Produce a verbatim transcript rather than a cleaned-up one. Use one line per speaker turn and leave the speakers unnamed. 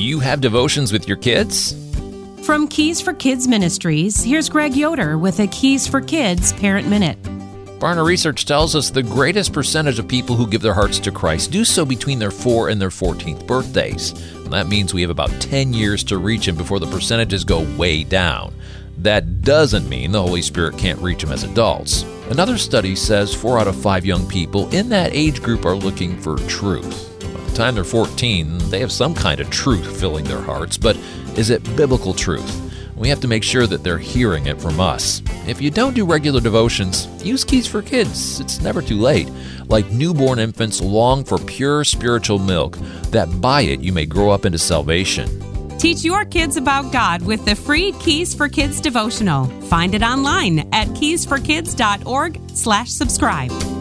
you have devotions with your kids?
From Keys for Kids Ministries, here's Greg Yoder with a Keys for Kids Parent Minute.
Barna research tells us the greatest percentage of people who give their hearts to Christ do so between their fourth and their fourteenth birthdays. And that means we have about ten years to reach Him before the percentages go way down. That doesn't mean the Holy Spirit can't reach them as adults. Another study says four out of five young people in that age group are looking for truth. By the time they're fourteen, they have some kind of truth filling their hearts, but is it biblical truth? We have to make sure that they're hearing it from us. If you don't do regular devotions, use Keys for Kids. It's never too late. Like newborn infants long for pure spiritual milk, that by it you may grow up into salvation.
Teach your kids about God with the free Keys for Kids devotional. Find it online at keys for kids dot org slash subscribe.